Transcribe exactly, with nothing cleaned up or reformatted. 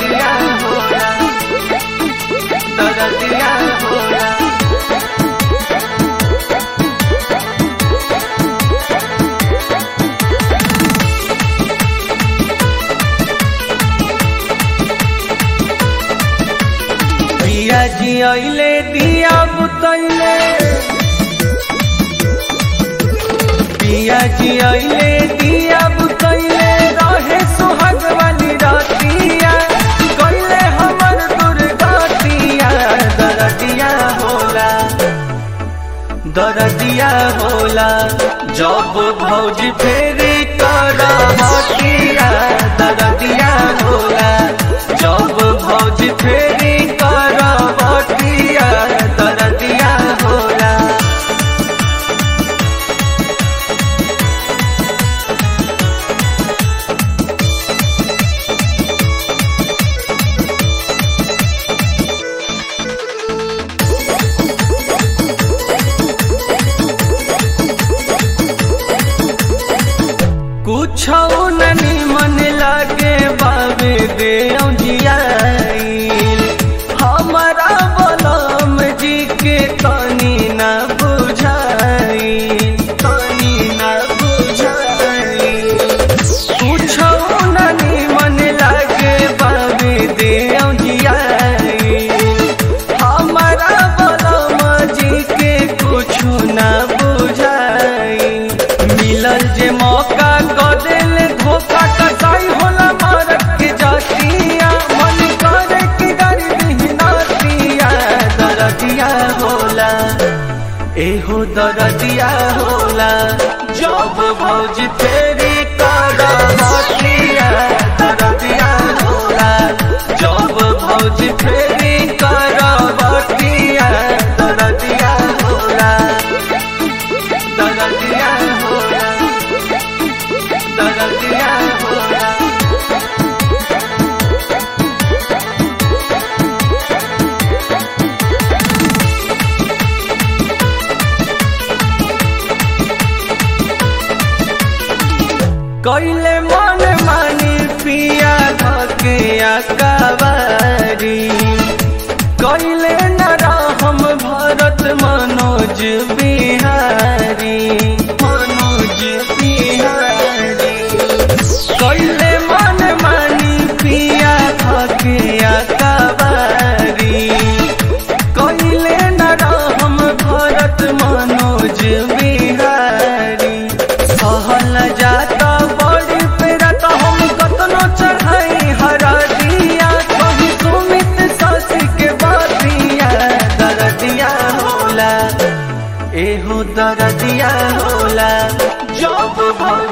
दरदिया होला दरदिया होला। पिया जी अइले दिया बुतैले पिया जी अइले दिया बुतैले रहे सुहाग वाली रातिया कइले हमर दुर्गतिया दरदिया होला दरदिया होला जब भौजी फेरी करहतिया दरदिया होला जब भौजी फेरी करहतिया दरदिया होला। कुछ ननी मन लागे बाबे दे जियाइल हमारा बलम जी के तनी न बुझाइल तनी न बुझाइल कुछ ननी मन लागे बाबे दे जियाइल हमारा बलम जी के कुछ न बुझाइल मिलल जे मौका धोखा कसाई होला मारत के जातिया मन करे की गरीबी नातिया दरदिया होला एहो दरदिया होला जब भौजी फेरी करहतिया दरदिया होला जब भौजी फेरी करहतिया दरदिया होला दरदिया होला दरदिया होला। कइले मन मानी पिया धके अकबारी कइले न रहम भरत मनोज बिहारी मनोज बिहारी कइले मन मानी पिया धके अकबारी कइले न रहम भरत मनोज बिहारी सहल जाता बड़ी पेरा तो हम कतनो चढ़ाई हरा दिया कहीं सुमित सासी के बातिया दरदिया होला एहो दरदिया होला जब